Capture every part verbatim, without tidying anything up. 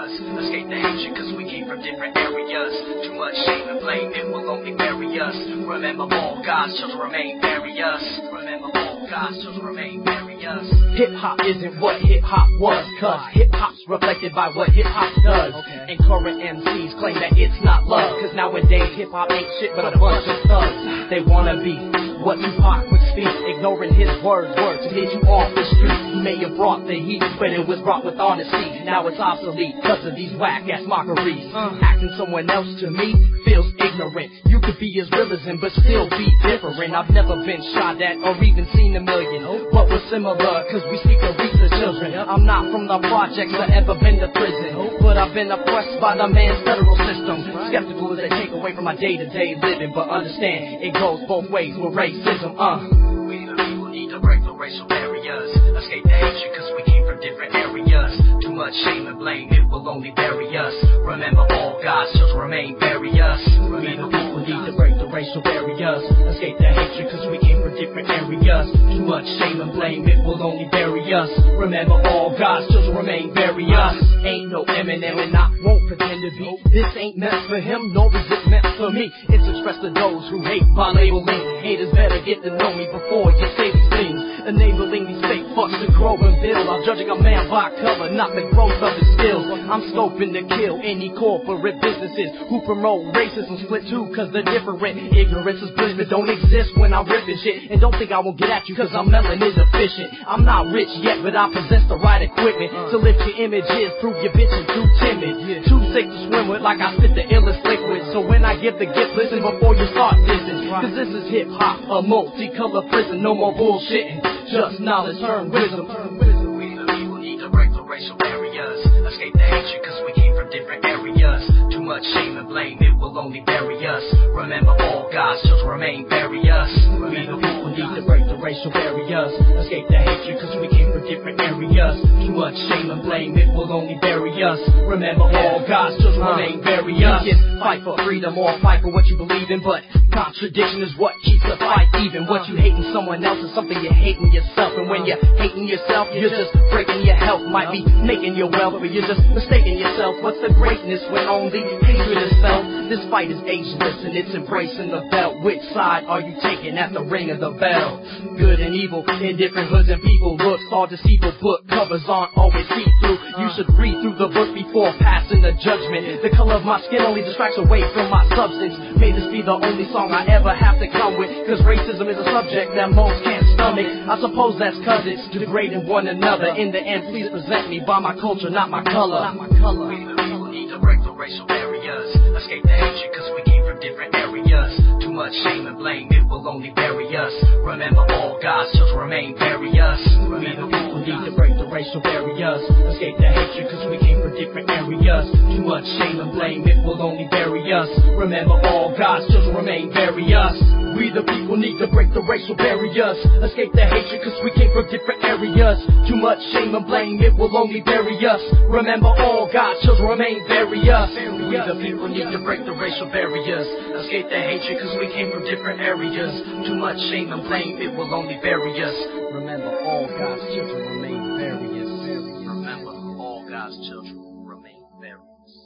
us. Escape the hatred cause we came from different areas. Too much shame and blame, it will only bury us. Remember all God's children remain various. Remember all God's children remain various. Hip-hop isn't what hip-hop was, cause hip-hop's reflected by what hip-hop does. Okay. And current M Cs claim that it's not love, cause nowadays hip-hop ain't shit but a bunch of thugs. They wanna be what Tupac would speak, ignoring his words, words to get you off the street. He may have brought the heat, but it was brought with honesty. Now it's obsolete cause of these whack-ass mockeries. Uh. Acting someone else to me feels ignorant. You could be as real as him, but still be different. I've never been shot at or even seen a million, but we're similar cause we seek to reach the children. I'm not from the projects or ever been to prison, but I've been oppressed by the man's federal system. Skeptical as they take away from my day-to-day living, but understand it goes both ways with racism. Uh. We the people need to break the racial barriers. Escape the hatred cause we came from different areas. Too much shame and blame, it will only bury us. Remember all God's children remain various. We the people need to break the racial barriers. Escape the hatred cause we came from different areas. Too much shame and blame, it will only bury us. Remember all God's children remain various. Ain't no Eminem and I won't pretend to be. This ain't meant for him, nor is it meant for me. It's expressed to those who hate by labeling. Haters better get to know me before you say these things. Enabling these fake fucks to grow and build. I'm judging a man by color, not the growth of his skills. I'm scoping to kill any corporate businesses who promote racism split too cause they're different. Ignorance is bliss that don't exist when I'm ripping shit. And don't think I won't get at you cause I'm melanin deficient. I'm not rich yet but I possess the right equipment to lift your images, prove your bitch and too timid, too sick to swim with like I spit the illest liquid. So when I give the gift, listen before you start dissing, cause this is hip hop, a multicolored prison. No more bullshitting, just knowledge, turn wisdom. We the people need to break the racial barriers. Escape the hatred cause we came from different areas. Too much shame and blame, it will only bury us. Remember all God's children remain various. We the people need to break the racial barriers. Escape the hatred cause we came from different areas. Too much shame and blame, it will only bury us. Remember all God's children uh, remain various. You can fight for freedom or fight for what you believe in, but contradiction is what keeps the fight even. What you hate in someone else is something you hate in yourself. And when you're hating yourself, you're just breaking your health. Might be making your wealth, but you're just mistaking yourself. What's the greatness when only hatred is felt? This fight is ageless and it's embracing the belt. Which side are you taking at the ring of the bell? Good and evil in different hoods and people looks all deceitful. Book covers aren't always see-through. You should read through the book before passing the judgment. The color of my skin only distracts away from my substance. May this be the only song I ever have to come with, cause racism is a subject that most can't stomach. I suppose that's cause it's degrading one another. In the end, please present me by my culture, not my color. Not my color. We the people need to break the racial barriers. Escape the hatred cause we came from different areas. Too much shame and blame, it will only bury us. Remember all God's children remain various. We the people need to break the racial barriers. Escape the hatred cause we came from different areas. Too much shame and blame, it will only bury us. Remember all God's children remain various. We the people need to break the racial barriers. Escape the hatred cause we came from different areas. Too much shame and blame, it will only bury us. Remember all God's children remain various. We the people need to break the racial barriers. Escape the hatred cause we came from different areas. Too much shame and blame, it will only bury us. Remember all God's children remain various. Remember all God's children remain various.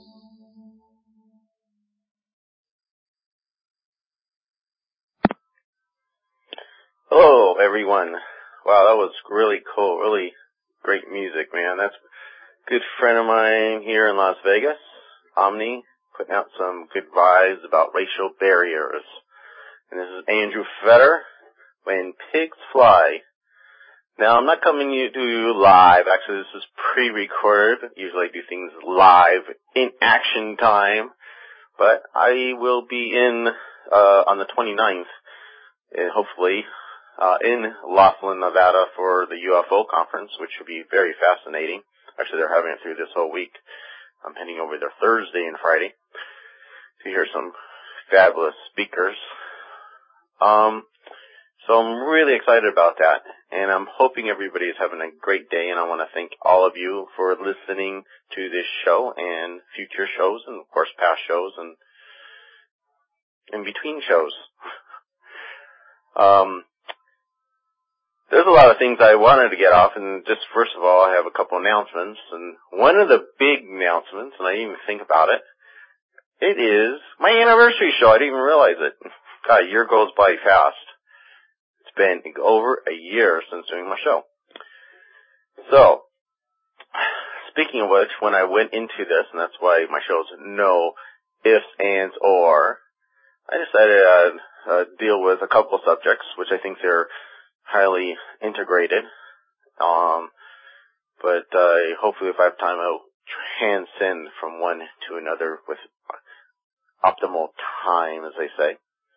Hello, everyone. Wow, that was really cool. Really great music, man. That's a good friend of mine here in Las Vegas, Omni, putting out some good vibes about racial barriers. And this is Andrew Fetter, When Pigs Fly. Now, I'm not coming to you live. Actually, this is pre-recorded. Usually I do things live in action time. But I will be in uh on the twenty-ninth, uh, hopefully, Uh, in Laughlin, Nevada for the U F O conference, which should be very fascinating. Actually, they're having it through this whole week. I'm heading over there Thursday and Friday to hear some fabulous speakers. Um, so I'm really excited about that, and I'm hoping everybody is having a great day, and I want to thank all of you for listening to this show and future shows, and of course past shows and in between shows. um, there's a lot of things I wanted to get off, and just first of all, I have a couple announcements, and one of the big announcements, and I didn't even think about it, it is my anniversary show. I didn't even realize it. God, a year goes by fast. It's been over a year since doing my show. So, speaking of which, when I went into this, and that's why my show's no ifs, ands, or, I decided I'd uh, deal with a couple subjects, which I think they're highly integrated. Um, but uh, hopefully if I have time, I'll transcend from one to another with optimal time, as they say.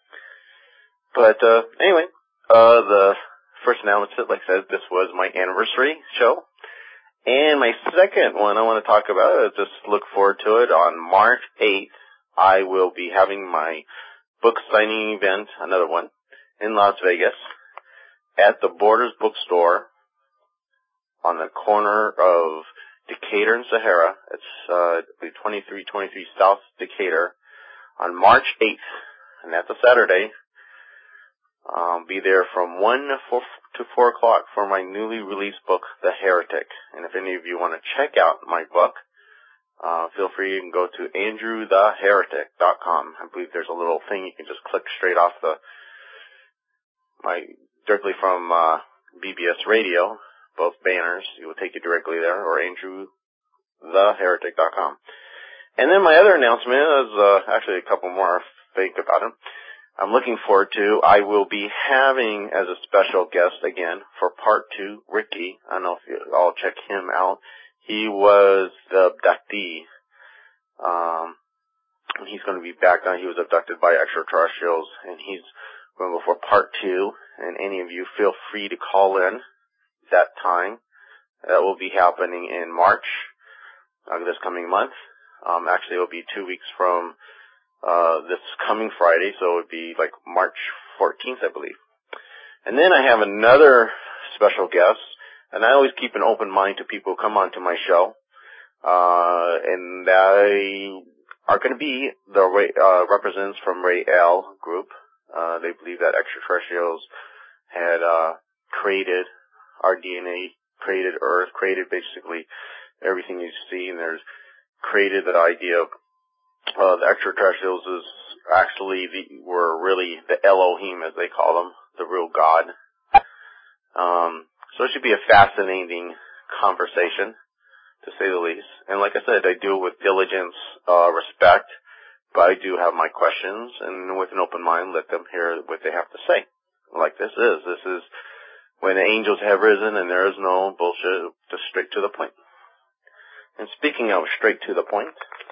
But uh, anyway, uh, the first announcement, like I said, this was my anniversary show. And my second one I want to talk about, just look forward to it, on March eighth, I will be having my book signing event, another one, in Las Vegas, at the Borders Bookstore on the corner of Decatur and Sahara. It's uh, twenty-three twenty-three South Decatur on March eighth, and that's a Saturday. Um, be there from one to four o'clock for my newly released book, The Heretic. And if any of you want to check out my book, uh, feel free, you can go to andrew the heretic dot com. I believe there's a little thing you can just click straight off the, my, directly from, uh, B B S Radio, both banners. It will take you directly there, or andrew the heretic dot com. And then my other announcement is, uh, actually a couple more, think about them. I'm looking forward to, I will be having as a special guest again for part two, Ricky. I don't know if you all check him out. He was the abductee. Um, he's going to be back on. He was abducted by extraterrestrials, and he's going to go for part two. And any of you feel free to call in that time. That will be happening in March, uh, this coming month. Um, actually, it will be two weeks from uh this coming Friday, so it would be like March fourteenth, I believe. And then I have another special guest, and I always keep an open mind to people who come onto my show, uh and they are going to be the uh, representatives from Rael Group. Uh they believe that extraterrestrials had uh created our D N A, created Earth, created basically everything you see, and there's created the idea of Uh, the extraterrestrials is actually the, were really the Elohim, as they call them, the real God. Um, so it should be a fascinating conversation, to say the least. And like I said, I do it with diligence, uh, respect, but I do have my questions, and with an open mind, let them hear what they have to say. Like this is. This is when the angels have risen, and there is no bullshit, just straight to the point. And speaking of straight to the point,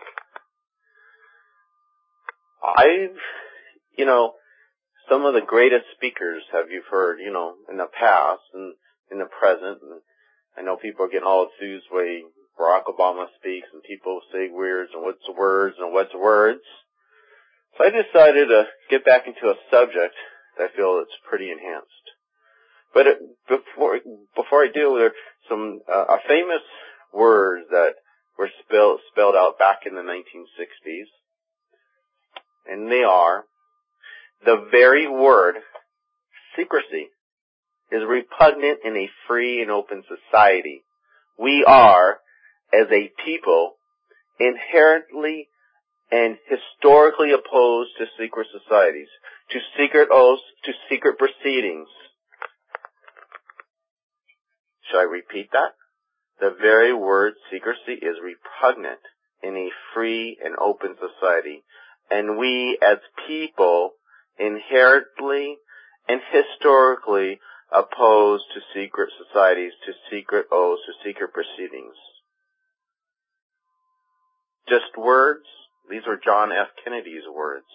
I've, you know, some of the greatest speakers have you've heard, you know, in the past and in the present. And I know people are getting all enthused when Barack Obama speaks and people say words and what's words and what's words. So I decided to get back into a subject that I feel it's pretty enhanced. But it, before before I do, there are some uh, famous words that were spelled spelled out back in the nineteen sixties. And they are, the very word secrecy is repugnant in a free and open society. We are, as a people, inherently and historically opposed to secret societies, to secret oaths, to secret proceedings. Shall I repeat that? The very word secrecy is repugnant in a free and open society. And we, as people, inherently and historically opposed to secret societies, to secret oaths, to secret proceedings. Just words? These are John F. Kennedy's words.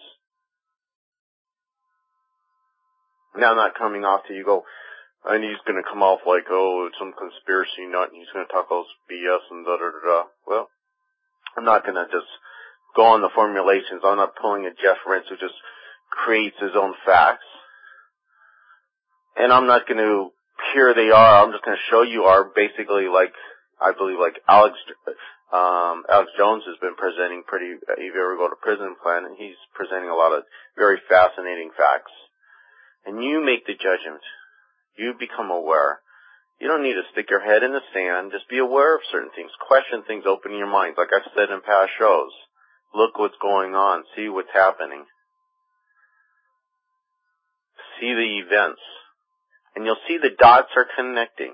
Now I'm not coming off to you go, and he's going to come off like, oh, it's some conspiracy nut, and he's going to talk all this B S and da-da-da-da. Well, I'm not going to just go on the formulations. I'm not pulling a Jeff Rense who just creates his own facts. And I'm not going to, here they are, I'm just going to show you are basically like, I believe like Alex, um, Alex Jones has been presenting pretty, if you ever go to Prison Planet, he's presenting a lot of very fascinating facts. And you make the judgment. You become aware. You don't need to stick your head in the sand. Just be aware of certain things. Question things. Open your minds. Like I've said in past shows. Look what's going on. See what's happening. See the events. And you'll see the dots are connecting.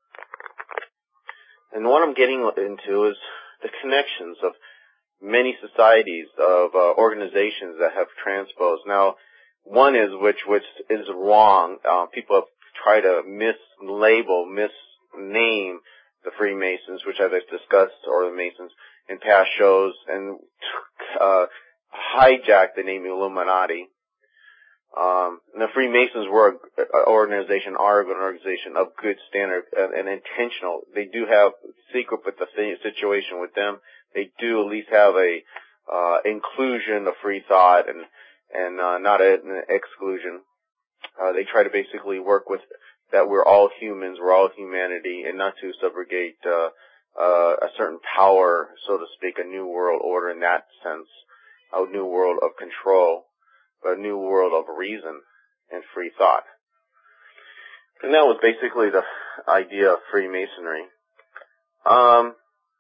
And what I'm getting into is the connections of many societies, of uh, organizations that have transposed. Now, one is which which is wrong. Uh, people have tried to mislabel, misname the Freemasons, which I've discussed, or the Masons, in past shows, and uh, hijack the name Illuminati. Um, and the Freemasons were an organization, are an organization of good standard and, and intentional. They do have secret with the situation with them. They do at least have a uh, inclusion of free thought and and uh, not a, an exclusion. Uh, they try to basically work with that we're all humans, we're all humanity, and not to subrogate uh, uh, a certain power, so to speak, a new world order in that sense, a new world of control, but a new world of reason and free thought. And that was basically the idea of Freemasonry. Um,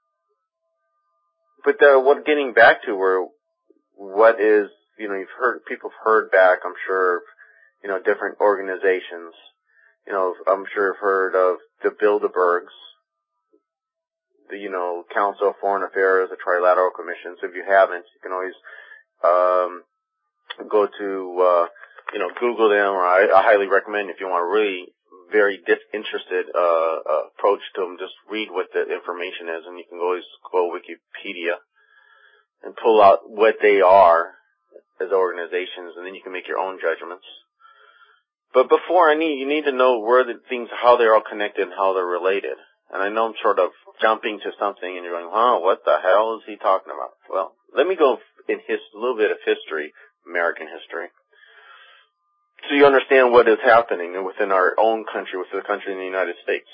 but the, what getting back to where what is, you know, you've heard, people have heard back, I'm sure, you know, different organizations. You know, I'm sure you've heard of the Bilderbergs, the, you know, Council of Foreign Affairs, the Trilateral Commission. So if you haven't, you can always um, go to, uh, you know, Google them, or I, I highly recommend if you want a really very disinterested uh, uh, approach to them, just read what the information is, and you can always go to Wikipedia and pull out what they are as organizations, and then you can make your own judgments. But before I need, you need to know where the things, how they're all connected and how they're related. And I know I'm sort of jumping to something and you're going, huh, what the hell is he talking about? Well, let me go in his, a little bit of history, American history, so you understand what is happening within our own country, within the country in the United States.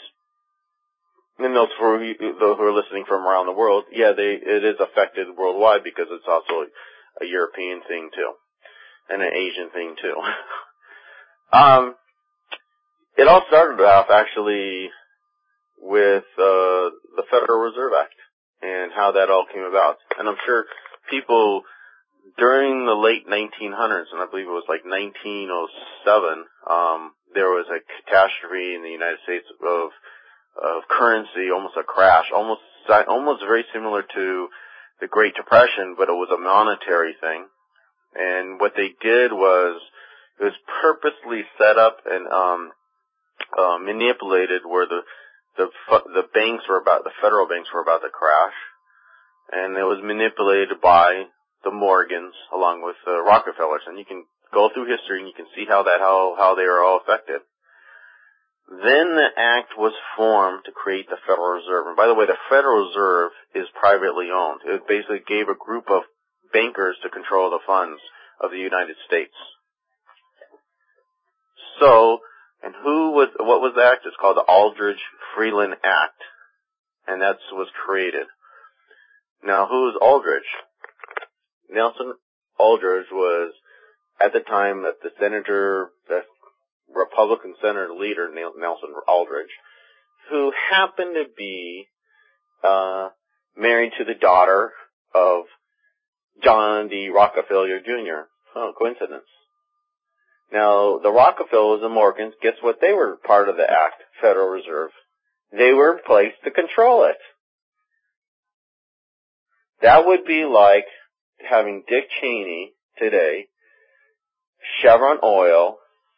And those who are, those who are listening from around the world, yeah, they, it is affected worldwide because it's also a European thing too, and an Asian thing too. um, it all started off actually with uh, the Federal Reserve Act and how that all came about. And I'm sure people during the late nineteen hundreds, and I believe it was like nineteen oh seven, um, there was a catastrophe in the United States of of currency, almost a crash, almost almost very similar to the Great Depression, but it was a monetary thing. And what they did was it was purposely set up and um, uh, manipulated where the the the banks were about the federal banks were about to crash, and it was manipulated by the Morgans along with the Rockefellers. And you can go through history and you can see how that how how they are all affected. Then the act was formed to create the Federal Reserve. And by the way, the Federal Reserve is privately owned. It basically gave a group of bankers to control the funds of the United States. So, and who was, what was the act? It's called the Aldrich-Freeland Act. And that was created. Now, who is Aldrich? Nelson Aldrich was, at the time, that the senator, the Republican senator leader, Nelson Aldrich, who happened to be uh married to the daughter of John D. Rockefeller Junior Oh, coincidence. Now, the Rockefellers and Morgans, guess what? They were part of the act, Federal Reserve. They were placed to control it. That would be like having Dick Cheney today, Chevron Oil,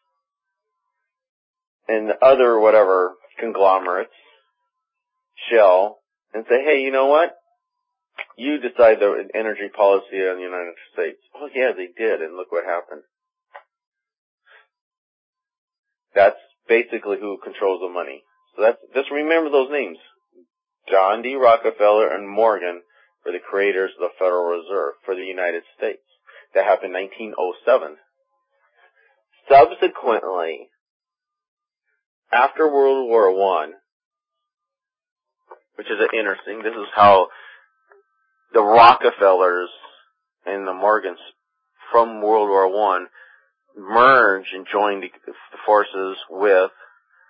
and other whatever conglomerates, Shell, and say, hey, you know what? You decide the energy policy in the United States. Oh, yeah, they did, and look what happened. That's basically who controls the money. So that's, just remember those names. John D. Rockefeller and Morgan were the creators of the Federal Reserve for the United States. That happened in nineteen oh seven. Subsequently, after World War One, which is interesting, this is how the Rockefellers and the Morgans from World War One merged and joined the forces with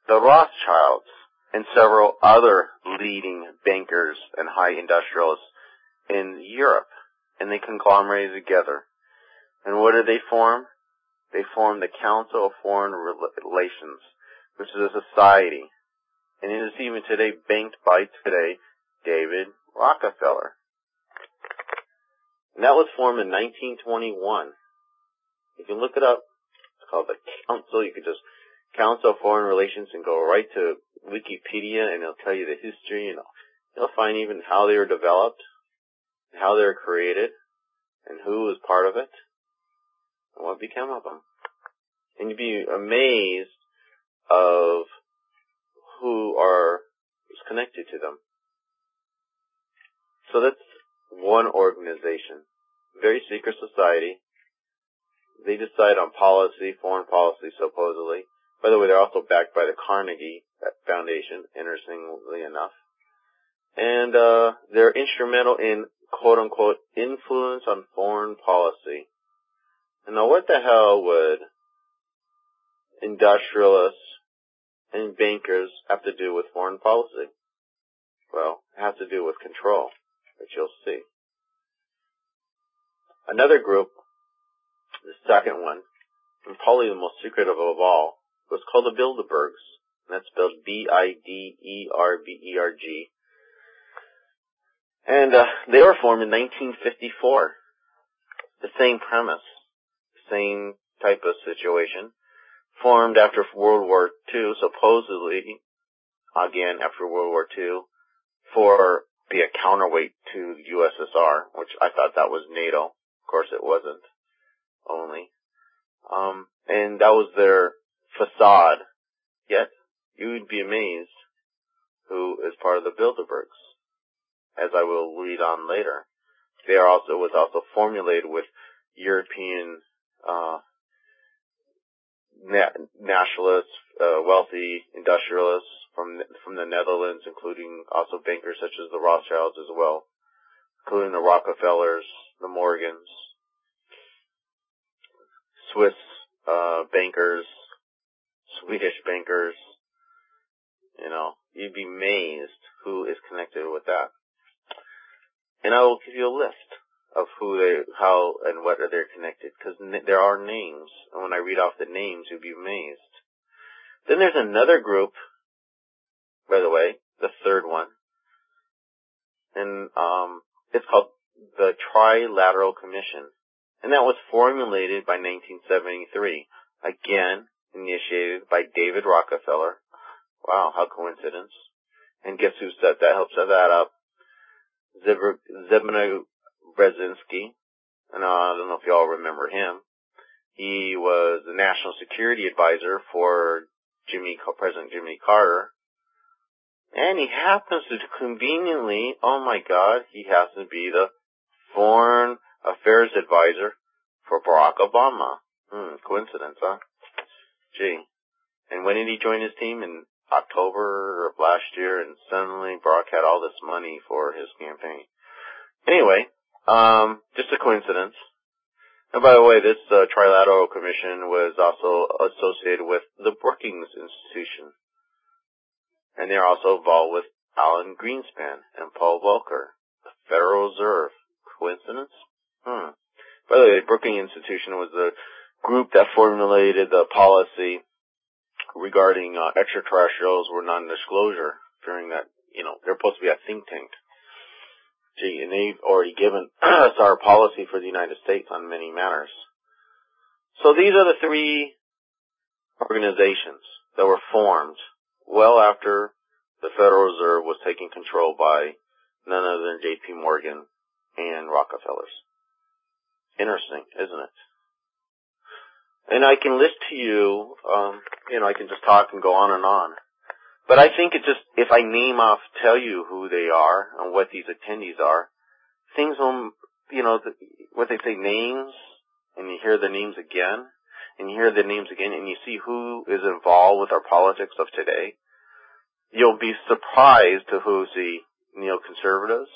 the Rothschilds and several other leading bankers and high industrialists in Europe. And they conglomerated together. And what did they form? They formed the Council of Foreign Relations, which is a society. And it is even today banked by today David Rockefeller. And that was formed in nineteen twenty-one. You can look it up. It's called the Council. You can just Council of Foreign Relations and go right to Wikipedia and it'll tell you the history. You know, you'll find even how they were developed, how they were created, and who was part of it, and what became of them. And you'd be amazed of who are is connected to them. So that's one organization, very secret society. They decide on policy, foreign policy, supposedly. By the way, they're also backed by the Carnegie Foundation, interestingly enough. And uh they're instrumental in, quote-unquote, influence on foreign policy. And now what the hell would industrialists and bankers have to do with foreign policy? Well, it has to do with control, which you'll see. Another group, the second one, and probably the most secretive of all, was called the Bilderbergs. And that's spelled B I D E R B E R G. And uh, they were formed in nineteen fifty-four. The same premise, same type of situation. Formed after World War Two, supposedly, again after World War Two, for be a counterweight to the U S S R, which I thought that was NATO. Of course it wasn't, only. Um, and that was their facade. Yet, you would be amazed who is part of the Bilderbergs, as I will read on later. They are also, was also formulated with European, uh, na- nationalists, uh, wealthy industrialists from, from the Netherlands, including also bankers such as the Rothschilds as well, including the Rockefellers, the Morgans, Swiss, uh, bankers, Swedish bankers. You know, you'd be amazed who is connected with that. And I will give you a list of who they, how, and what are they connected, because n- there are names. And when I read off the names, you'll be amazed. Then there's another group, by the way, the third one, and um, it's called the Trilateral Commission, and that was formulated by nineteen seventy-three. Again, initiated by David Rockefeller. Wow, how coincidence. And guess who set that, helped set that up? Zbigniew Brzezinski. And uh, I don't know if y'all remember him. He was the National Security Advisor for Jimmy, President Jimmy Carter. And he happens to conveniently, oh my God, he happens to be the Foreign Affairs Advisor for Barack Obama. Hmm, coincidence, huh? Gee. And when did he join his team? In October of last year, and suddenly Barack had all this money for his campaign. Anyway, um, just a coincidence. And by the way, this uh, Trilateral Commission was also associated with the Brookings Institution. And they're also involved with Alan Greenspan and Paul Volcker, the Federal Reserve. Coincidence? Hmm. By the way, the Brookings Institution was the group that formulated the policy regarding uh, extraterrestrials were non-disclosure during that, you know, they're supposed to be a think tank. Gee, and they've already given us our policy for the United States on many matters. So these are the three organizations that were formed well after the Federal Reserve was taken control by none other than J P Morgan and Rockefellers. Interesting, isn't it? And I can list to you, um, you know, I can just talk and go on and on. But I think it just, if I name off, tell you who they are and what these attendees are, things will, you know, the, what they say, names, and you hear the names again, and you hear the names again, and you see who is involved with our politics of today, you'll be surprised to who's the neoconservatives,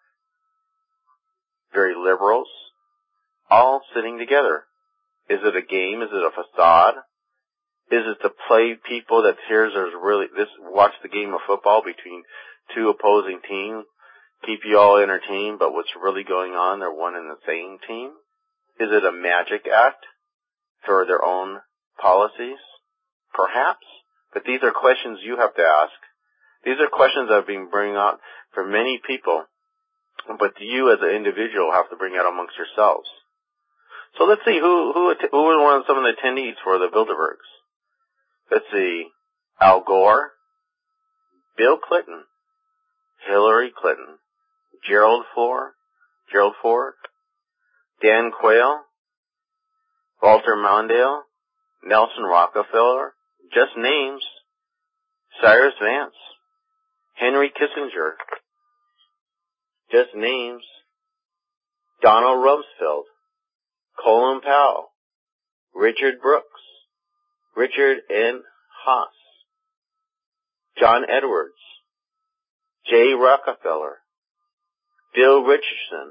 very liberals, all sitting together. Is it a game? Is it a facade? Is it to play people that here's there's really this watch the game of football between two opposing teams, keep you all entertained, but what's really going on, they're one and the same team? Is it a magic act for their own policies? Perhaps. But these are questions you have to ask. These are questions that have been bringing out for many people, but you as an individual have to bring out amongst yourselves. So let's see, who who who were one of some of the attendees for the Bilderbergs? Let's see, Al Gore, Bill Clinton, Hillary Clinton, Gerald Ford, Gerald Ford, Dan Quayle, Walter Mondale, Nelson Rockefeller, just names, Cyrus Vance, Henry Kissinger, just names, Donald Rumsfeld, Colin Powell, Richard Brooks, Richard N. Haas, John Edwards, Jay Rockefeller, Bill Richardson,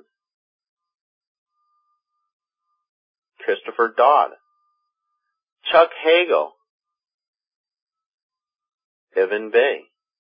Christopher Dodd, Chuck Hagel, Evan Bay,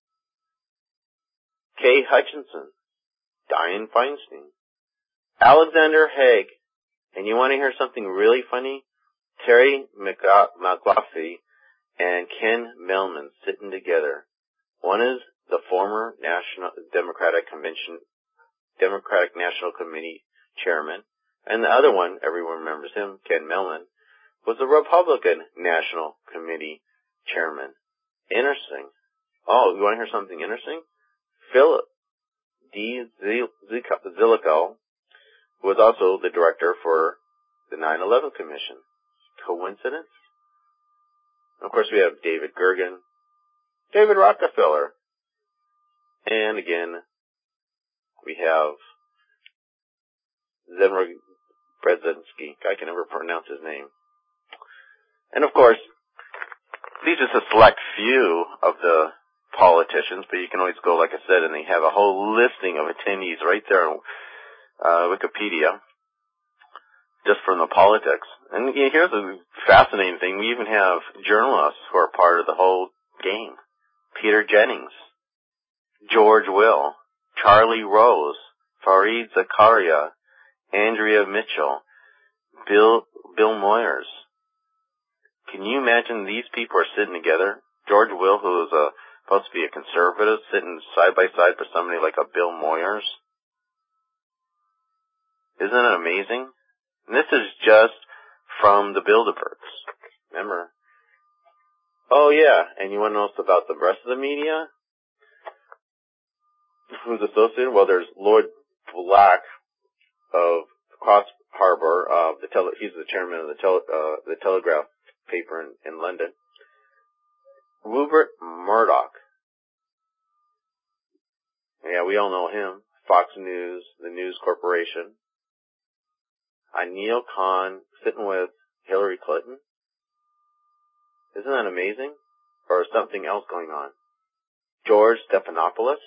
Kay Hutchinson, Dianne Feinstein, Alexander Haig, and you want to hear something really funny? Terry McLaughlin and Ken Millman sitting together. One is the former National Democratic Convention, Democratic National Committee chairman, and the other one, everyone remembers him, Ken Millman, was the Republican National Committee chairman. Interesting. Oh, you want to hear something interesting? Philip D. Zelikow was also the director for the nine eleven Commission. Coincidence? Of course, we have David Gergen, David Rockefeller, and again, we have Zemra Brzezinski. I can never pronounce his name. And of course, these are just a select few of the politicians, but you can always go, like I said, and they have a whole listing of attendees right there on uh, Wikipedia, just from the politics. And here's a fascinating thing. We even have journalists who are part of the whole game. Peter Jennings, George Will, Charlie Rose, Fareed Zakaria, Andrea Mitchell, Bill Bill Moyers. Can you imagine these people are sitting together? George Will, who is a, supposed to be a conservative, sitting side by side with somebody like a Bill Moyers. Isn't it amazing? And this is just from the Bilderbergs. Remember? Oh yeah, and you want to know about the rest of the media? Who's associated? Well, there's Lloyd Black of Cross Harbor. Uh, the tele- he's the chairman of the, tele- uh, the Telegraph paper in, in London. Rupert Murdoch. Yeah, we all know him. Fox News, the News Corporation. Anil Khan sitting with Hillary Clinton. Isn't that amazing? Or is something else going on? George Stephanopoulos.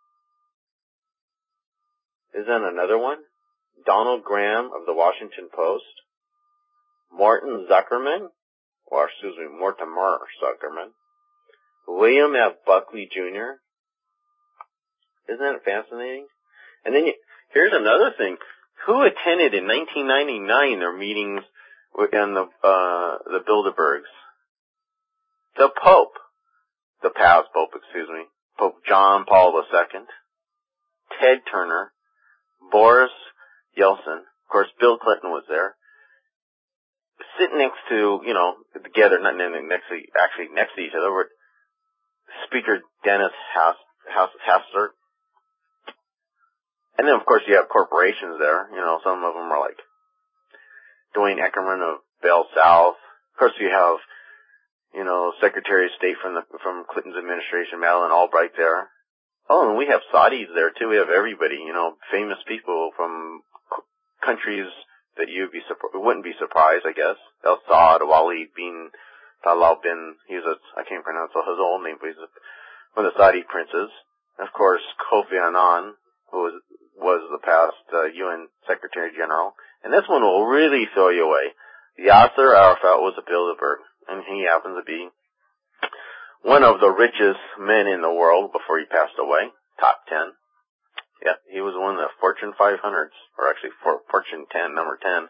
Isn't that another one? Donald Graham of the Washington Post. Martin Zuckerman. Or excuse me, Mortimer Zuckerman. William F. Buckley Junior Isn't that fascinating? And then you, here's another thing. Who attended in nineteen ninety-nine their meetings in the uh, the Bilderbergs? The Pope, the past Pope, excuse me, Pope John Paul the Second, Ted Turner, Boris Yeltsin, of course Bill Clinton was there, sitting next to, you know, together, not next to, actually next to each other, were Speaker Dennis Hastert. And then, of course, you have corporations there. You know, some of them are like Dwayne Eckerman of Bell South. Of course, you have, you know, Secretary of State from the from Clinton's administration, Madeleine Albright there. Oh, and we have Saudis there too. We have everybody. You know, famous people from c- countries that you'd be wouldn't be surprised, I guess. El Saud, Walid bin Talal bin. He's a I can't pronounce his old name, but he's a, one of the Saudi princes. And of course, Kofi Annan, who was was the past uh, U N Secretary General. And this one will really throw you away. Yasser Arafat was a Bilderberg. and he happens to be one of the richest men in the world before he passed away, top ten. Yeah, he was one of the Fortune five hundreds, or actually for Fortune ten, number ten.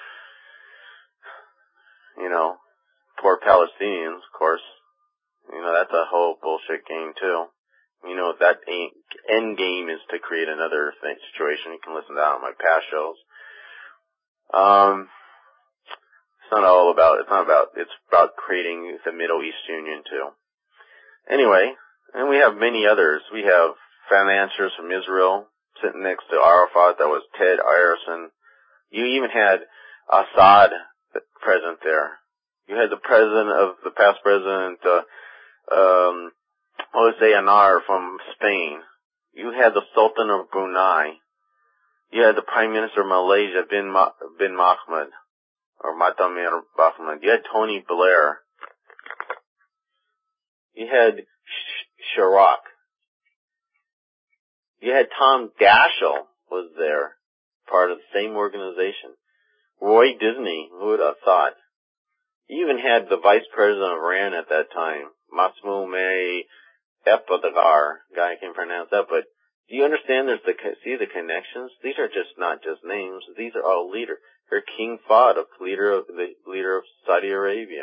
You know, poor Palestinians, of course. You know, that's a whole bullshit game, too. You know, that end game is to create another thing, situation. You can listen to that on my past shows. Um, it's not all about, it's not about, it's about creating the Middle East Union, too. Anyway, and we have many others. We have financiers from Israel sitting next to Arafat. That was Ted Ayerson. You even had Assad present there. You had the president of, the past president, uh, um, Jose Anar from Spain. You had the Sultan of Brunei. You had the Prime Minister of Malaysia, bin, Ma- bin Mahmud, or Matamir Bahman. You had Tony Blair. You had Sh- Chirac. You had Tom Daschle was there, part of the same organization. Roy Disney, who would have thought? You even had the vice president of Iran at that time, Masmoud Epadagar, guy I can't pronounce that, but do you understand there's the, see the connections? These are just not just names, these are all leaders. You're King Fahd, the leader of, the leader of Saudi Arabia.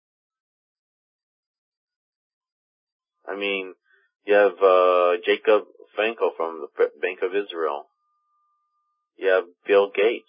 I mean, you have, uh, Jacob Frankel from the Bank of Israel. You have Bill Gates.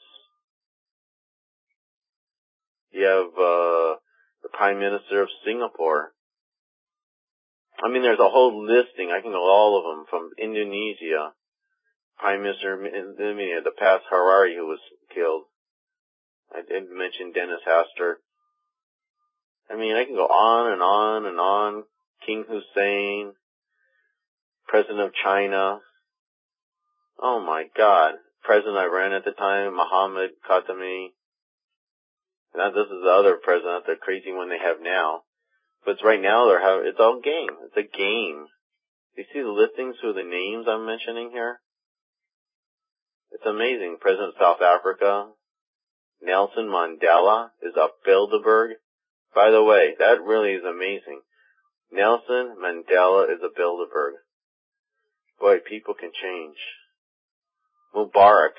You have, uh, the Prime Minister of Singapore. I mean, there's a whole listing. I can go all of them from Indonesia. Prime Minister of Indonesia, the past Harari who was killed. I didn't mention Dennis Hastert. I mean, I can go on and on and on. King Hussein, President of China. Oh my God. President of Iran at the time, Mohammed Khatami. Now this is the other president, the crazy one they have now. But right now they're having, it's all game. It's a game. You see the listings of the names I'm mentioning here? It's amazing. President of South Africa, Nelson Mandela is of Bilderberg. By the way, that really is amazing. Nelson Mandela is a Bilderberg. Boy, people can change. Mubarak.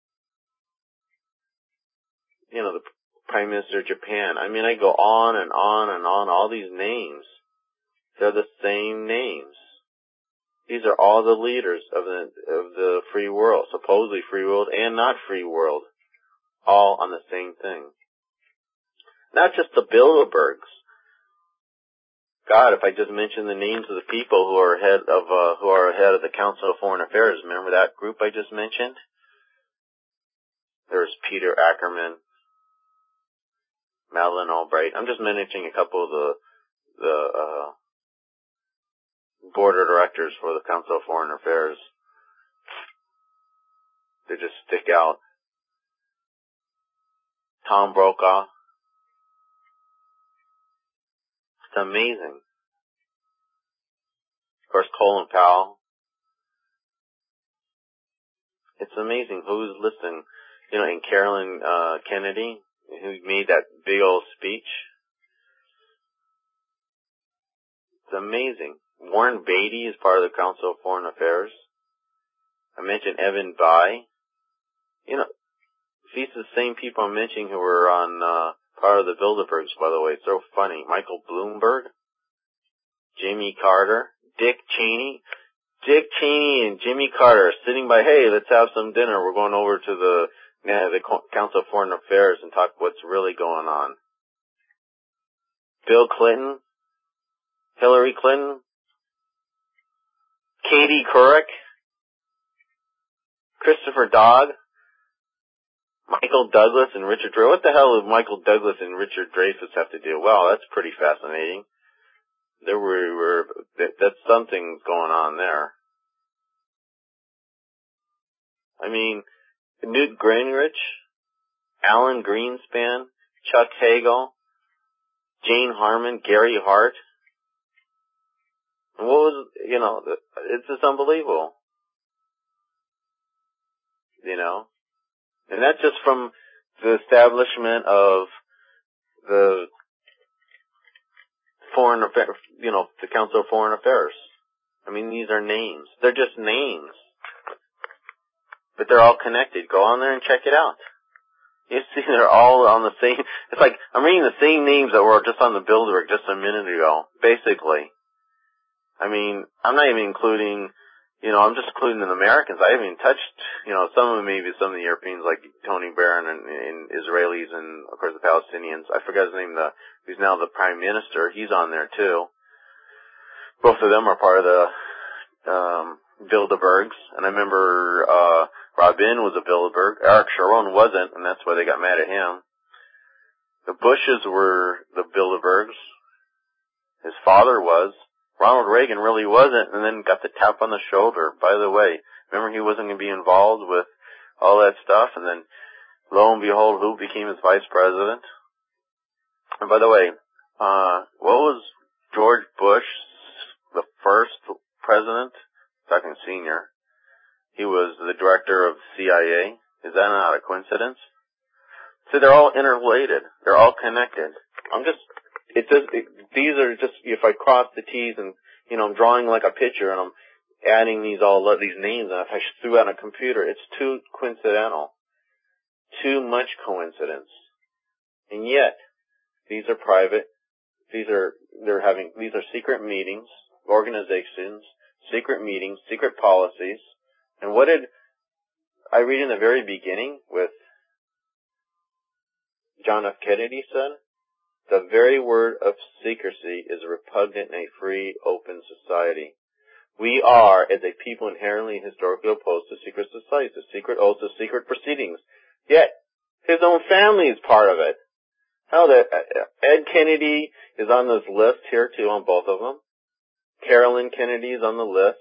You know, the Prime Minister of Japan. I mean, I go on and on and on. All these names. They're the same names. These are all the leaders of the, of the free world. Supposedly free world and not free world. All on the same thing. Not just the Bilderbergs. God, if I just mention the names of the people who are head of, uh, who are head of the Council of Foreign Affairs, remember that group I just mentioned? There's Peter Ackerman, Madeleine Albright. I'm just mentioning a couple of the, the, uh, board of directors for the Council of Foreign Affairs. They just stick out. Tom Brokaw. It's amazing. Of course, Colin Powell. It's amazing who's listening. You know, and Carolyn uh, Kennedy, who made that big old speech. It's amazing. Warren Beatty is part of the Council of Foreign Affairs. I mentioned Evan Bayh. You know, these are the same people I'm mentioning who were on uh, part of the Bilderbergs, by the way. It's so funny. Michael Bloomberg, Jimmy Carter, Dick Cheney. Dick Cheney and Jimmy Carter are sitting by, hey, let's have some dinner. We're going over to the, uh, the Council of Foreign Affairs and talk what's really going on. Bill Clinton, Hillary Clinton, Katie Couric, Christopher Dodd, Michael Douglas and Richard Dreyfuss. What the hell did Michael Douglas and Richard Dreyfuss have to do? Well, that's pretty fascinating. There were, were that, that's something going on there. I mean, Newt Gingrich, Alan Greenspan, Chuck Hagel, Jane Harman, Gary Hart. And what was, you know, it's just unbelievable. You know? And that's just from the establishment of the Foreign Affairs, you know, the Council of Foreign Affairs. I mean, these are names. They're just names. But they're all connected. Go on there and check it out. You see, they're all on the same, it's like, I'm reading the same names that were just on the Bilderberg just a minute ago, basically. I mean, I'm not even including, you know, I'm just including the Americans. I haven't even touched, you know, some of them, maybe some of the Europeans, like Tony Barron and, and Israelis and, of course, the Palestinians. I forgot his name, the, who's now the Prime Minister. He's on there, too. Both of them are part of the, um, Bilderbergs. And I remember, uh, Rabin was a Bilderberg. Eric Sharon wasn't, and that's why they got mad at him. The Bushes were the Bilderbergs. His father was. Ronald Reagan really wasn't, and then got the tap on the shoulder. By the way, remember he wasn't going to be involved with all that stuff, and then lo and behold, who became his vice president? And by the way, uh, what was George Bush, the first president? Second senior. He was the director of C I A. Is that not a coincidence? See, they're all interrelated. They're all connected. I'm just, it just, it, these are just, if I cross the T's and, you know, I'm drawing like a picture and I'm adding these all, these names, and if I threw out on a computer, it's too coincidental. Too much coincidence. And yet, these are private, these are, they're having, these are secret meetings, organizations, secret meetings, secret policies. And what did I read in the very beginning with John F. Kennedy said? The very word of secrecy is repugnant in a free, open society. We are, as a people, inherently and historically opposed to secret societies, to secret oaths, to secret proceedings. Yet, his own family is part of it. Hell, that Ed Kennedy is on this list here, too, on both of them. Carolyn Kennedy is on the list.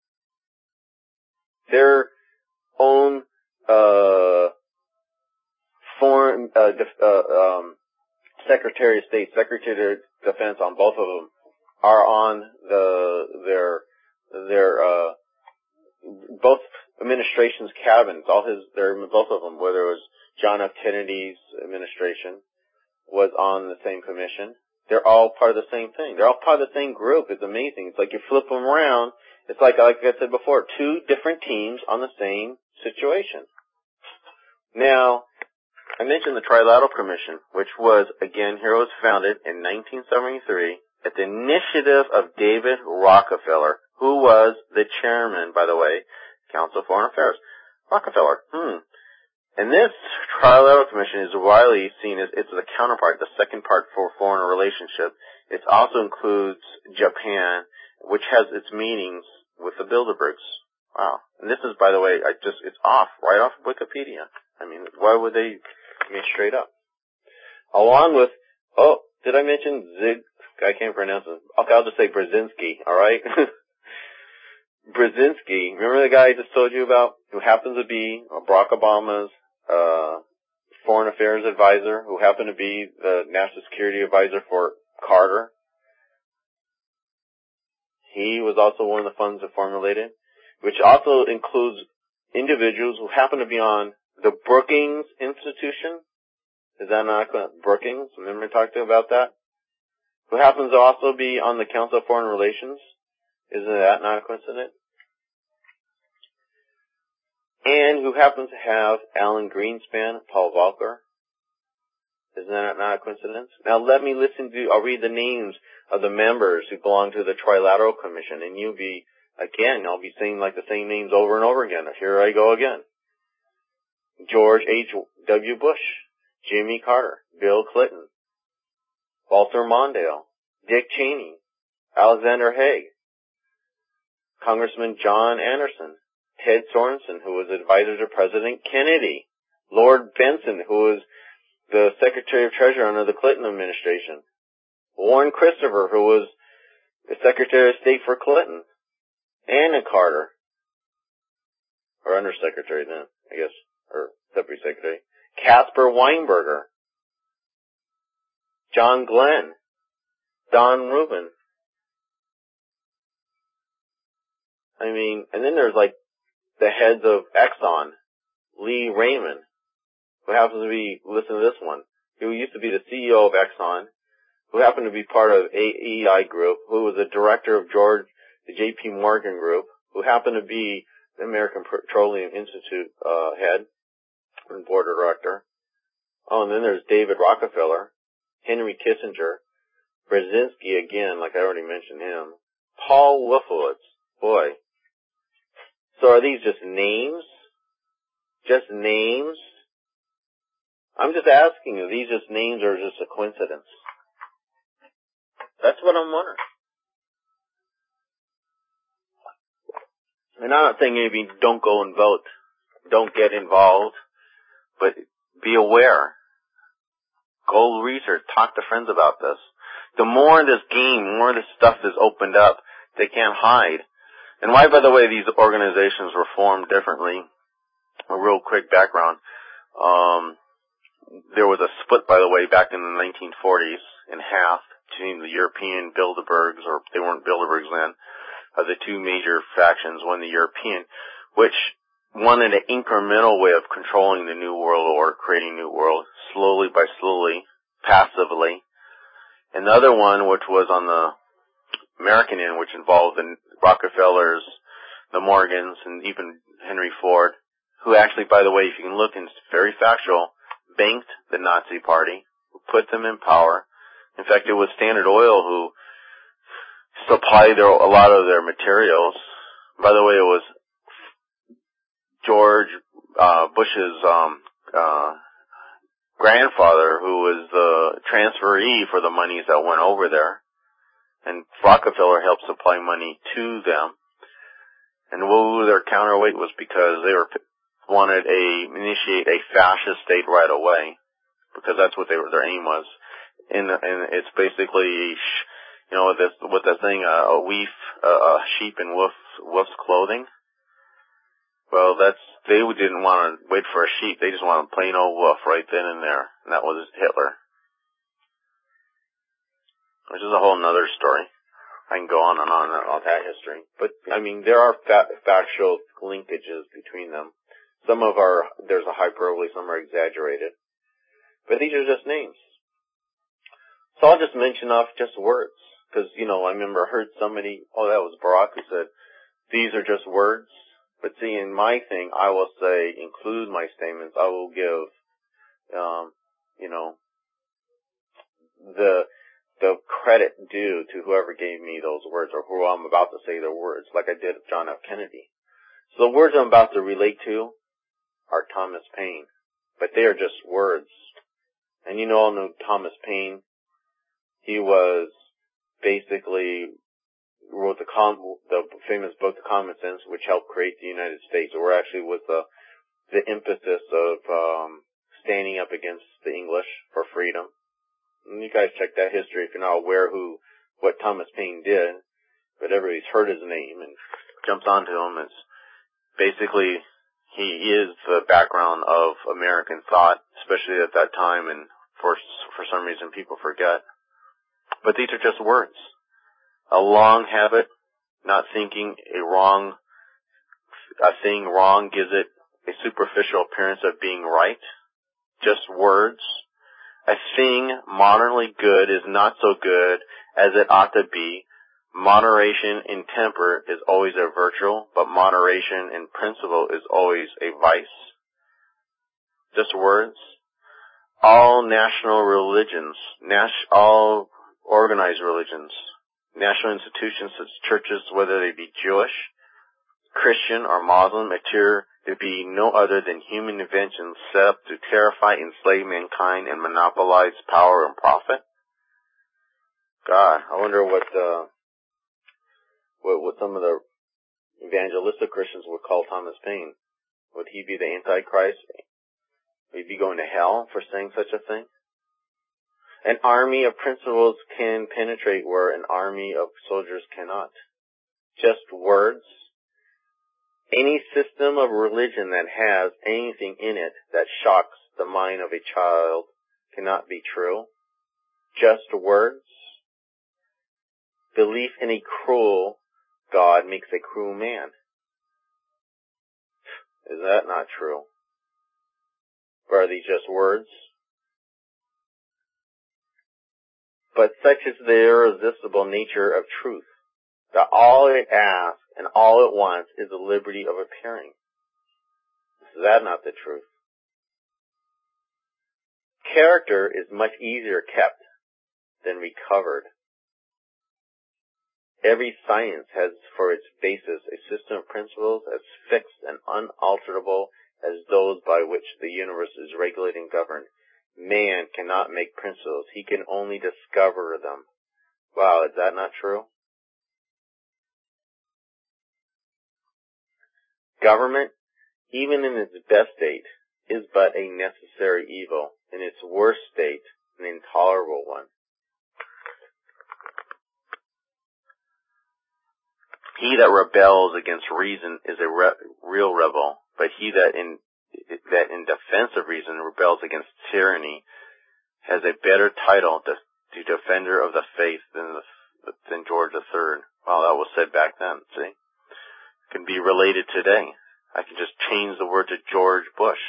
Their own uh foreign uh, def, uh um Secretary of State, Secretary of Defense on both of them are on the their their uh both administration's cabins. All his they're both of them, whether it was John F. Kennedy's administration was on the same commission. They're all part of the same thing. They're all part of the same group. It's amazing. It's like you flip them around. It's like, like I said before, two different teams on the same situation. Now, I mentioned the Trilateral Commission, which was, again, here was founded in nineteen seventy-three at the initiative of David Rockefeller, who was the chairman, by the way, Council of Foreign Affairs. Rockefeller, hmm. And this Trilateral Commission is widely seen as, it's the counterpart, the second part for foreign relationship. It also includes Japan, which has its meetings with the Bilderbergs. Wow. And this is, by the way, I just, it's off, right off Wikipedia. I mean, why would they, I mean, straight up. Along with, oh, did I mention Zig, I can't pronounce it. Okay, I'll just say Brzezinski, alright? Brzezinski, remember the guy I just told you about, who happens to be Barack Obama's uh foreign affairs advisor, who happened to be the national security advisor for Carter? He was also one of the funds that formulated, which also includes individuals who happen to be on the Brookings Institution. Is that not Brookings? Remember I talked to you about that? Who happens to also be on the Council of Foreign Relations. Isn't that not a coincidence? And who happens to have Alan Greenspan, Paul Volcker. Isn't that not a coincidence? Now let me listen to, I'll read the names of the members who belong to the Trilateral Commission, and you'll be, again, I'll be saying like the same names over and over again. Here I go again. George H W. Bush, Jimmy Carter, Bill Clinton, Walter Mondale, Dick Cheney, Alexander Haig, Congressman John Anderson, Ted Sorensen, who was advisor to President Kennedy, Lord Benson, who was the Secretary of Treasury under the Clinton administration, Warren Christopher, who was the Secretary of State for Clinton, Anna Carter, or Undersecretary then, I guess, or Deputy Secretary, Caspar Weinberger, John Glenn, Don Rubin. I mean, and then there's like the heads of Exxon, Lee Raymond, who happens to be, listen to this one, who used to be the C E O of Exxon, who happened to be part of A E I Group, who was the director of George, the J P Morgan Group, who happened to be the American Petroleum Institute uh, head and board director. Oh, and then there's David Rockefeller, Henry Kissinger, Brzezinski again, like I already mentioned him, Paul Wolfowitz. Boy. So are these just names? Just names? I'm just asking, are these just names or just a coincidence? That's what I'm wondering. And I'm not saying maybe don't go and vote, don't get involved, but be aware. Go research, talk to friends about this. The more this game, the more this stuff is opened up, they can't hide. And why, by the way, these organizations were formed differently. A real quick background. Um, there was a split, by the way, back in the nineteen forties in half between the European Bilderbergs, or they weren't Bilderbergs then, of the two major factions. One, the European, which wanted an incremental way of controlling the New World Order, creating New World, slowly by slowly, passively. Another one, which was on the American end, which involved the Rockefellers, the Morgans, and even Henry Ford, who actually, by the way, if you can look, and it's very factual, banked the Nazi Party, who put them in power. In fact, it was Standard Oil who supplied their, a lot of their materials. By the way, it was George uh, Bush's um, uh, grandfather who was the transferee for the monies that went over there. And Rockefeller helped supply money to them. And what their counterweight was because they were wanted a initiate a fascist state right away, because that's what they were. Their aim was. And, and it's basically, you know, this with the thing, uh, a weef, uh, a sheep in wolf wolf's clothing. Well, that's they didn't want to wait for a sheep. They just wanted a plain old wolf right then and there, and that was Hitler. Which is a whole nother story. I can go on and on about that history. But, I mean, there are fa- factual linkages between them. Some of our, there's a hyperbole, some are exaggerated. But these are just names. So I'll just mention off just words. Because, you know, I remember I heard somebody, oh, that was Barack, who said, these are just words. But see, in my thing, I will say, include my statements. I will give, um, you know, the... the credit due to whoever gave me those words, or who I'm about to say the words, like I did of John F. Kennedy. So the words I'm about to relate to are Thomas Paine, but they are just words. And you know, all know Thomas Paine. He was basically wrote the com- the famous book, The Common Sense, which helped create the United States, or actually was the the impetus of um, standing up against the English for freedom. And you guys check that history if you're not aware who, what Thomas Paine did, but everybody's heard his name and jumps onto him. It's basically, he is the background of American thought, especially at that time, and for, for some reason people forget. But these are just words. A long habit, not thinking a wrong, a thing wrong gives it a superficial appearance of being right. Just words. A thing modernly good is not so good as it ought to be. Moderation in temper is always a virtue, but moderation in principle is always a vice. Just words. All national religions, nas- all organized religions, national institutions such as churches, whether they be Jewish, Christian, or Muslim, appear to be no other than human inventions set up to terrify, enslave mankind, and monopolize power and profit. God, I wonder what, uh, what, what some of the evangelistic Christians would call Thomas Paine. Would he be the Antichrist? Would he be going to hell for saying such a thing? An army of principles can penetrate where an army of soldiers cannot. Just words. Any system of religion that has anything in it that shocks the mind of a child cannot be true. Just words. Belief in a cruel God makes a cruel man. Is that not true? Or are these just words? But such is the irresistible nature of truth, that all it asks and all it wants is the liberty of appearing. Is that not the truth? Character is much easier kept than recovered. Every science has for its basis a system of principles as fixed and unalterable as those by which the universe is regulated and governed. Man cannot make principles. He can only discover them. Wow, is that not true? Government, even in its best state, is but a necessary evil. In its worst state, an intolerable one. He that rebels against reason is a re- real rebel, but he that in that in defense of reason rebels against tyranny has a better title to, to defender of the faith than the, than George the Third. Well, that was said back then. See, it can be related today. I can just change the word to George Bush.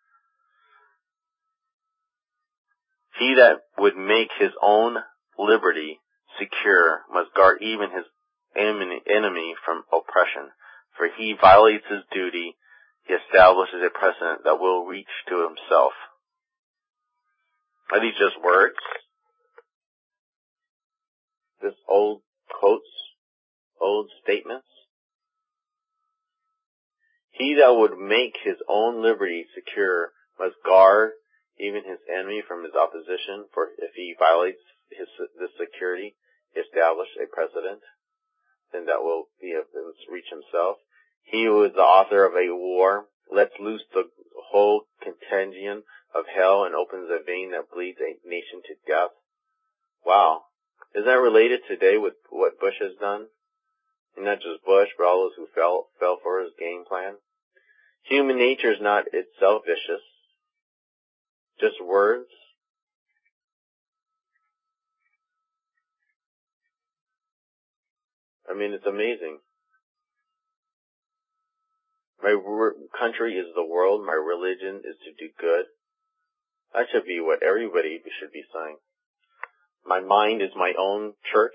He that would make his own liberty secure must guard even his enemy from oppression. For he violates his duty, he establishes a precedent that will reach to himself. Are these just words? This old quotes, old statements? He that would make his own liberty secure must guard even his enemy from his opposition, for if he violates his, this security, he establish a precedent, then that will be a, reach himself. He who is the author of a war lets loose the whole contagion of hell and opens a vein that bleeds a nation to death. Wow. Is that related today with what Bush has done? And not just Bush, but all those who fell, fell for his game plan. Human nature is not itself vicious. Just words. I mean, it's amazing. My r- country is the world. My religion is to do good. That should be what everybody should be saying. My mind is my own church.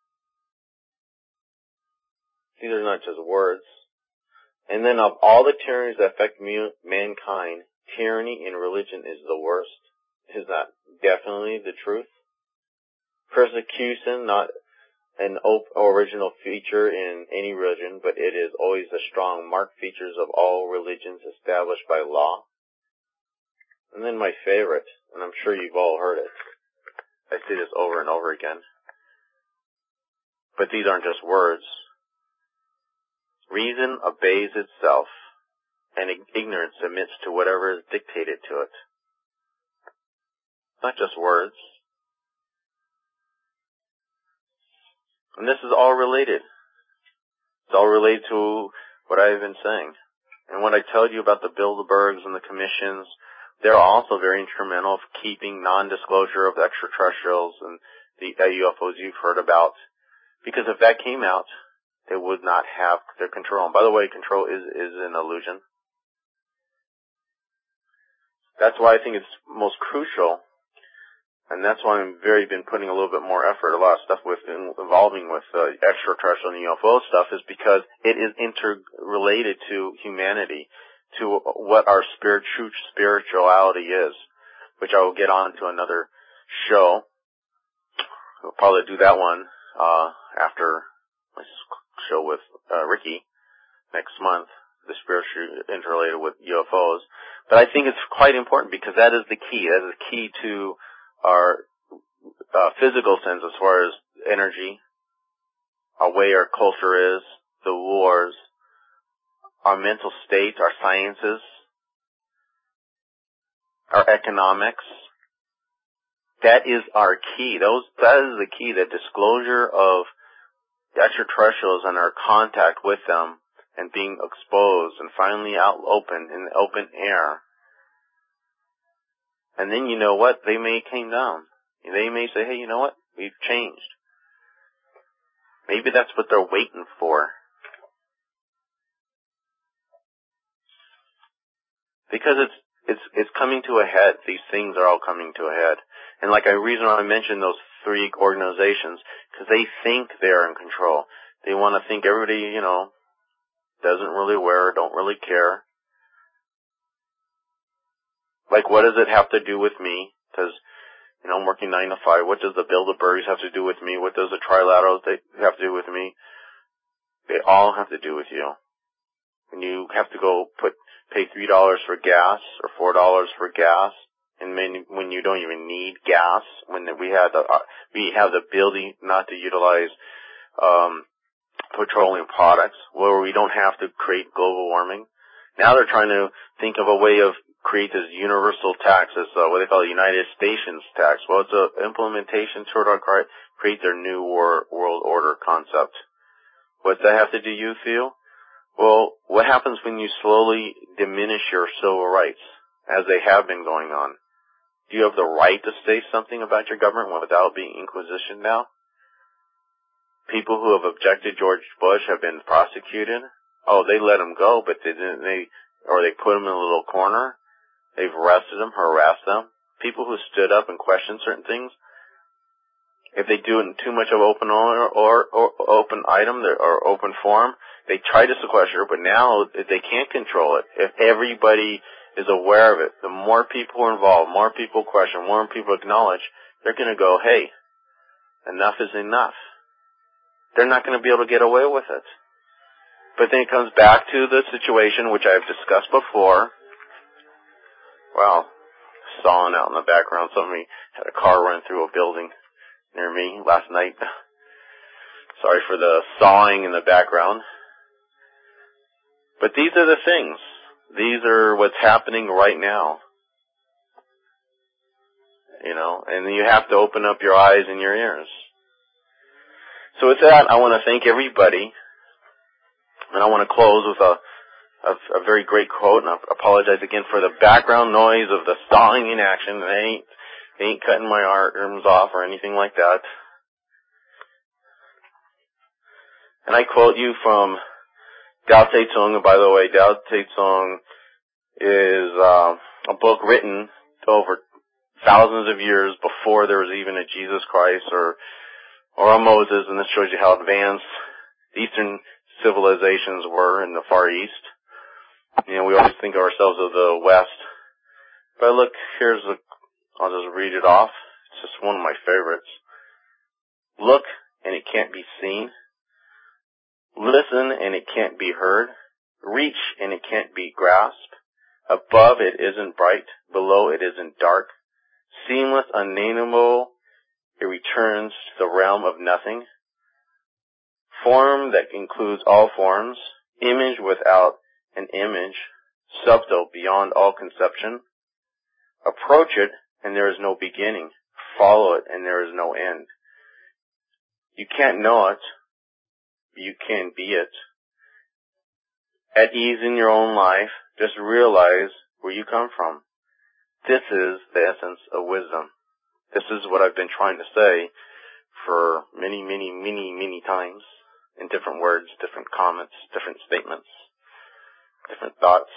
These are not just words. And then of all the tyrannies that affect mu- mankind, tyranny in religion is the worst. Is that definitely the truth? Persecution, not an op- original feature in any religion, but it is always the strong marked features of all religions established by law. And then my favorite, and I'm sure you've all heard it. I say this over and over again. But these aren't just words. Reason obeys itself, and ignorance submits to whatever is dictated to it. Not just words. And this is all related. It's all related to what I've been saying. And what I told you about the Bilderbergs and the commissions, they're also very instrumental of keeping non-disclosure of extraterrestrials and the U F Os you've heard about. Because if that came out, they would not have their control. And by the way, control is, is an illusion. That's why I think it's most crucial. And that's why I'm very been putting a little bit more effort, a lot of stuff with involving with uh, extraterrestrial and U F O stuff, is because it is interrelated to humanity, to what our spirit, true spirituality is, which I will get on to another show. We'll probably do that one uh, after my show with uh, Ricky next month, the spiritual interrelated with U F Os. But I think it's quite important because that is the key. That is the key to our uh, physical sense as far as energy, our way our culture is, the wars, our mental state, our sciences, our economics. That is our key. Those, that is the key, the disclosure of extraterrestrials and our contact with them and being exposed and finally out open in the open air. And then you know what? They may came down. They may say, hey, you know what? We've changed. Maybe that's what they're waiting for. Because it's it's it's coming to a head. These things are all coming to a head. And like I reason I mentioned those freak organizations because they think they're in control. They want to think everybody, you know, doesn't really wear, don't really care. Like, what does it have to do with me? Because, you know, I'm working nine to five. What does the Bilderbergs have to do with me? What does the Trilaterals have to do with me? They all have to do with you. When you have to go put pay three dollars for gas or four dollars for gas, and when, when you don't even need gas, when we have the uh, we have the ability not to utilize um, petroleum products, where we don't have to create global warming. Now they're trying to think of a way of create this universal tax, this uh, what they call a United Stations tax. Well, it's an implementation sort of create their new war, world order concept. What's that have to do, you feel? Well, what happens when you slowly diminish your civil rights, as they have been going on? Do you have the right to say something about your government without being inquisitioned now? People who have objected George Bush have been prosecuted. Oh, they let him go, but they didn't, they, or they put him in a little corner. They've arrested him, harassed them. People who stood up and questioned certain things, if they do it in too much of open or, or, or open item or open form, they try to sequester it, but now they can't control it. If everybody is aware of it, the more people are involved, more people question, more people acknowledge, they're going to go, hey, enough is enough. They're not going to be able to get away with it. But then it comes back to the situation which I've discussed before. Wow, sawing out in the background. Somebody had a car run through a building near me last night. Sorry for the sawing in the background. But these are the things. These are what's happening right now. You know, and you have to open up your eyes and your ears. So with that, I want to thank everybody. And I want to close with a, a, a very great quote, and I apologize again for the background noise of the sawing in action. They ain't, they ain't cutting my arms off or anything like that. And I quote you from Tao Te Ching. And by the way, Tao Te Ching is uh, a book written over thousands of years before there was even a Jesus Christ or or a Moses, and this shows you how advanced Eastern civilizations were in the Far East. You know, we always think of ourselves as the West. But look, here's a, I'll just read it off. It's just one of my favorites. Look, and it can't be seen. Listen, and it can't be heard. Reach, and it can't be grasped. Above, it isn't bright. Below, it isn't dark. Seamless, unnameable, it returns to the realm of nothing. Form that includes all forms. Image without an image. Subtle beyond all conception. Approach it, and there is no beginning. Follow it, and there is no end. You can't know it. You can be it. At ease in your own life, just realize where you come from. This is the essence of wisdom. This is what I've been trying to say for many, many, many, many times in different words, different comments, different statements, different thoughts.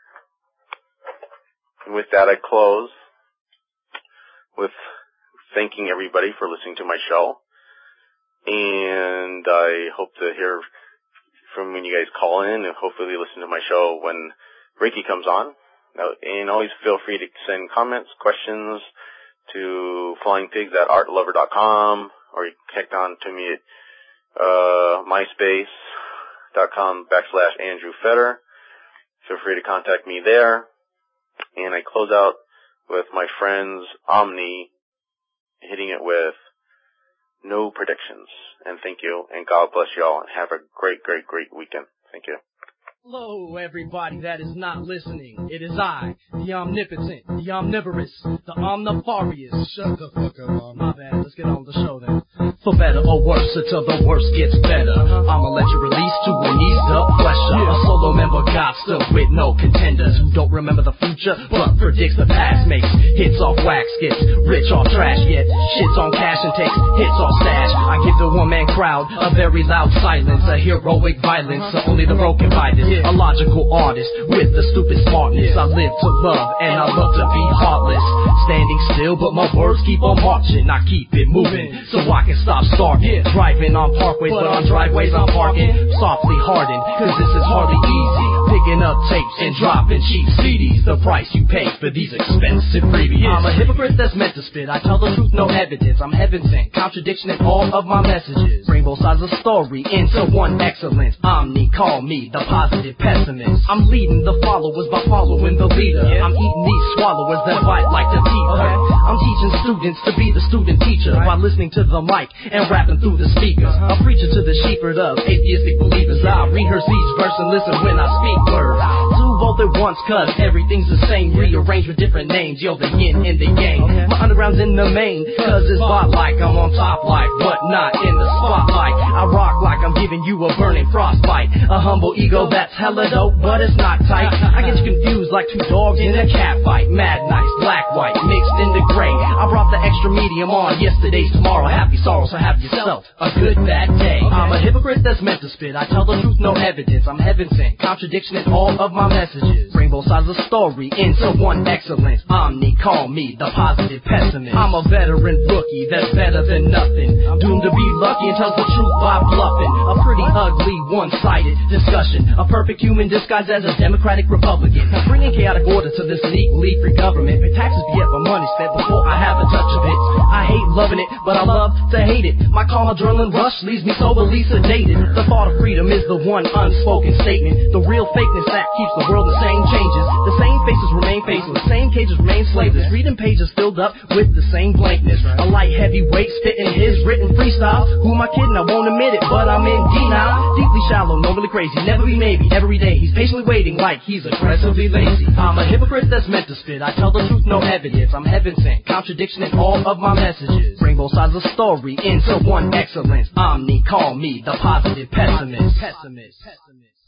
And with that, I close with thanking everybody for listening to my show. And I hope to hear from when you guys call in, and hopefully listen to my show when Ricky comes on. And always feel free to send comments, questions to flyingpigs at artlover dot com, or you can connect on to me at uh, myspace.com backslash Andrew Fetter. Feel free to contact me there. And I close out with my friends Omni hitting it with no predictions. And thank you, and God bless you all, and have a great, great, great weekend. Thank you. Hello, everybody that is not listening. It is I, the omnipotent, the omnivorous, the omnifarious. Shut the fuck up, Mom. My bad. Let's get on with the show then. For better or worse, until the worst gets better. I'ma let you release to release the pressure. A solo member got still with no contenders who don't remember the future but predicts the past. Makes hits off wax, gets rich off trash, yet shits on cash and takes hits off stash. I I give the one-man crowd a very loud silence, a heroic violence, so only the broken fight this. A logical artist with the stupid smartness. I live to love and I love to be heartless. Standing still, but my words keep on marching. I keep it moving so I can stop starving. Driving on parkways, but on driveways I'm parking. Softly hardened, cause this is hardly easy. Picking up tapes and dropping cheap C Ds. The price you pay for these expensive freebies. I'm a hypocrite that's meant to spit. I tell the truth, no evidence. I'm heaven sent, contradiction in all of my messages. Bring both sides of the story into one excellence. Omni, call me the positive pessimist. I'm leading the followers by following the leader. I'm eating these swallowers that bite like the teeth hurt. I'm teaching students to be the student teacher by listening to the mic and rapping through the speakers. A preacher to the shepherd of atheistic believers. I rehearse each verse and listen when I speak words. Two both at once, cause everything's the same, rearranged with different names. Yo, the yin and the yang. My underground's in the main, cause it's bot like I'm on top like, but not in the spotlight. I rock like I'm giving you a burning frostbite. A humble ego that's hella dope, but it's not tight. I get you confused like two dogs in a cat fight. Mad nice, black, white, mixed into gray. I brought the extra medium on yesterday's tomorrow. Happy sorrow, so have yourself a good bad day. I'm a hypocrite that's meant to spit. I tell the truth, no evidence. I'm heaven sent, contradiction in all of my messages. Bring both sides of the story into one excellence. Omni, call me the positive pessimist. I'm a veteran rookie that's better than nothing. Doomed to be lucky and tells the truth by bluffing. A pretty ugly, one-sided discussion. A perfect human disguised as a democratic Republican. Bringing chaotic order to this legally free government. Pay taxes, be yet my money spent before I have a touch of it. I hate loving it, but I love to hate it. My calm adrenaline rush leaves me soberly sedated. The thought of freedom is the one unspoken statement. The real fakeness that keeps the world the same changes. The same faces remain faceless, same cages remain slaveless. Reading pages filled up with the same blankness. A light heavyweight spitting his written freestyle. Who am I kidding? I won't admit it, but I'm in denial. Deeply shallow, normally crazy, never be maybe. Every day he's patiently waiting like he's aggressively lazy. I'm a hypocrite that's meant to spit. I tell the truth, no evidence. I'm heaven sent, contradiction in all of my messages. Bring both sides of the story into one excellence. Omni, call me the positive pessimist. pessimist. pessimist.